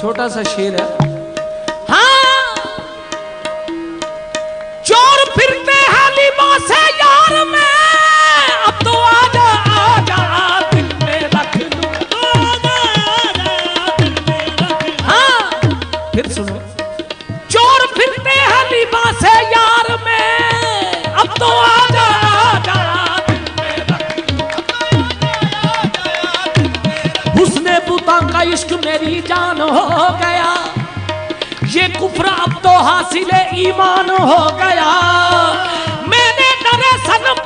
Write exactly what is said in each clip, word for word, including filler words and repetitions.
छोटा सा शेर है। हाँ, चोर फिरते हैं लिबास है यार में, अब तो आजा आजा दिल में रख लूं। हाँ, फिर सुनो, चोर फिरते हैं लिबास है यार में, अब तो आजा आजा हुस्ने बुता का इश्क मेरी जान हो गया, ये कुफ्र अब तो हासिल ईमान हो गया। मैंने डरे सनम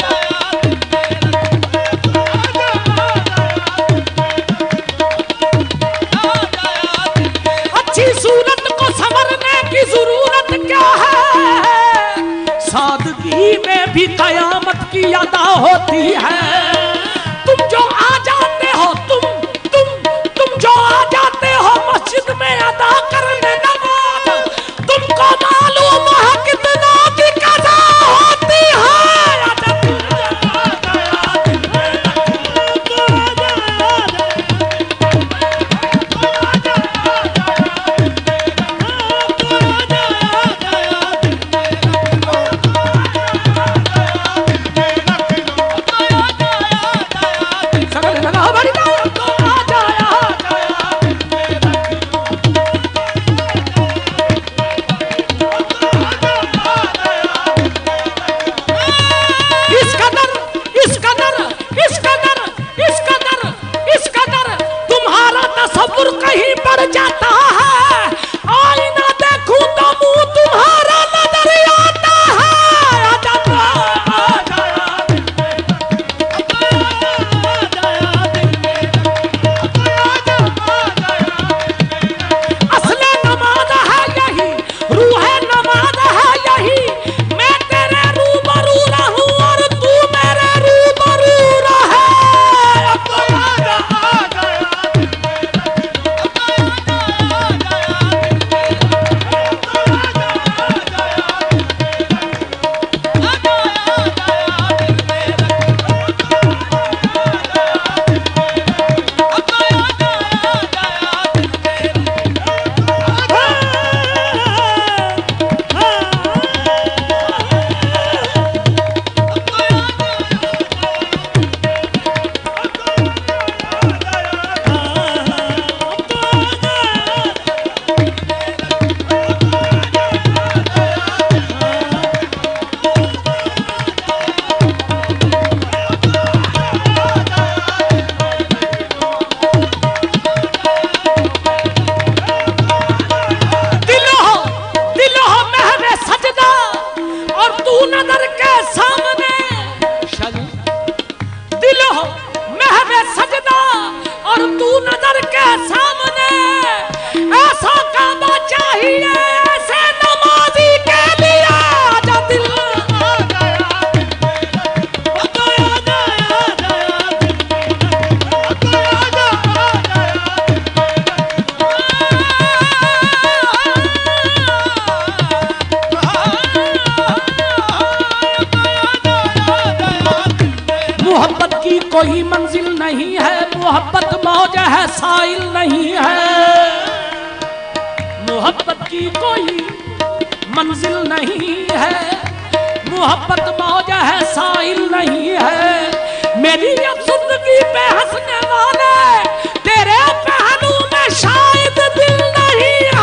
अच्छी सूरत को संवरने की जरूरत क्या है, सादगी में भी कयामत की अदा होती है। तुम जो आ जाते हो तुम जो आ जाते हो मस्जिद में अदा करने नमाज, तुमको मालूम है कितना की कज़ा होती है। कहीं पड़ जाता है, आईना देखूं तो मुंह तुम्हारा नजर आता है। आजा आजा असले नमाज है यही, रूह नमाज है यही, मैं तेरे रूबरू रहूं और तू मेरे रूबरू रहे। कोई मंजिल नहीं है, मोहब्बत मौज है साइल नहीं है। मोहब्बत की कोई मंजिल नहीं है, मोहब्बत मौज है साइल नहीं है। मेरी अब जिंदगी पे हंसने वाले तेरे पहलू में शायद दिल नहीं है।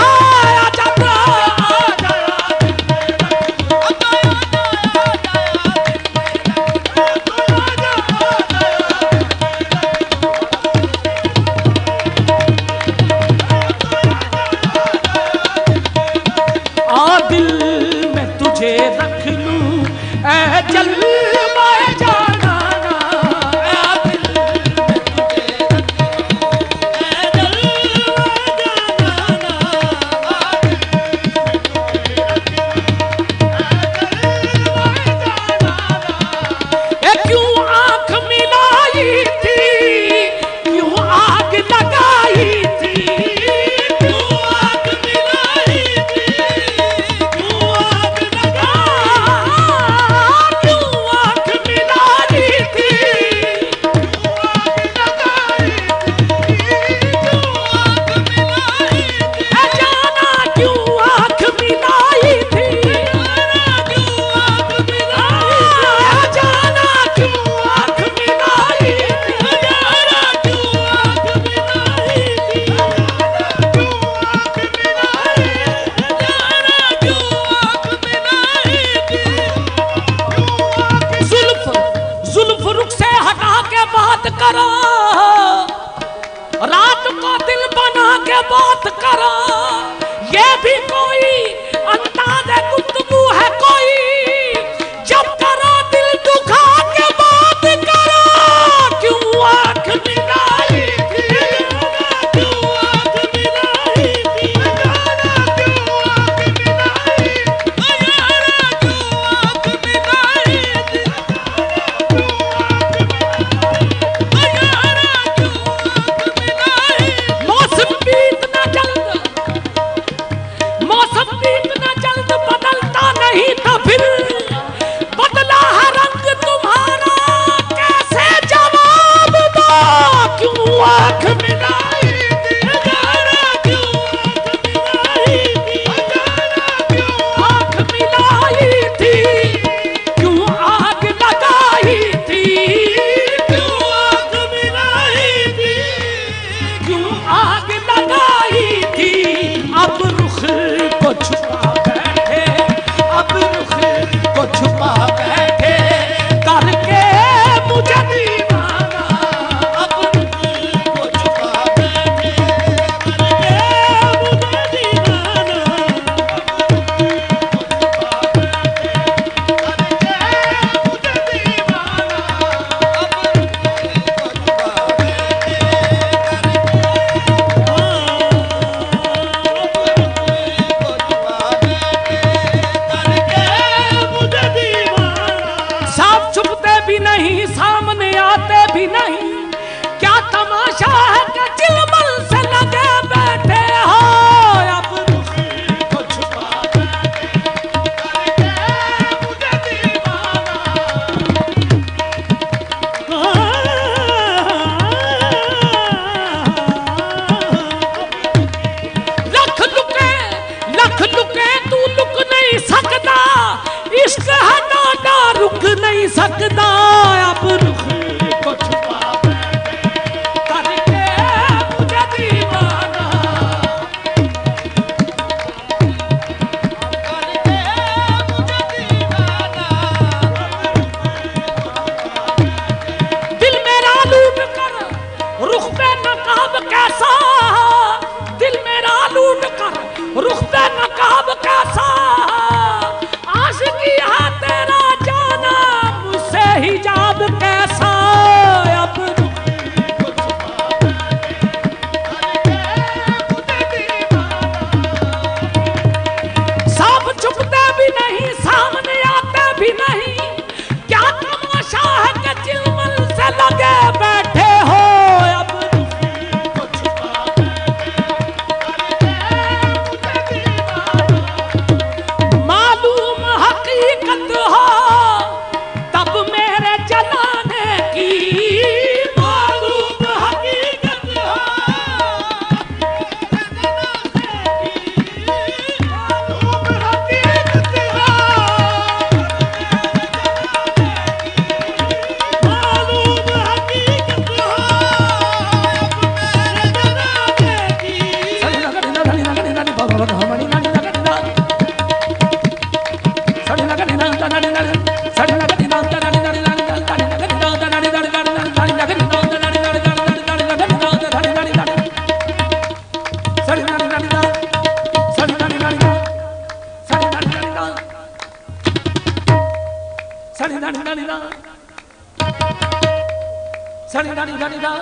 सनी दानी दानी दा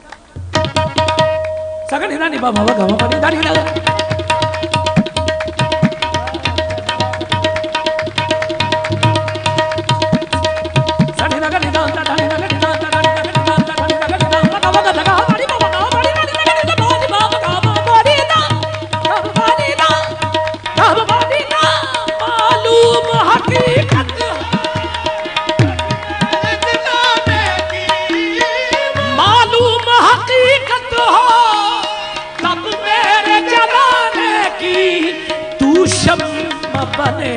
सगनी दानी बाबा बाबा बाबा दानी दा सनी दानी दा दानी दानी दा दानी दानी दा दानी दानी दा बाबा बाबा दा बाड़ी बाबा दा बाड़ी दानी दानी दा बाड़ी बाबा दा बाड़ी दा बाड़ी दा बाड़ी दा मालूम हकीकत मालूम हकीकत हो तब मेरे जमाने की तू शम्म बने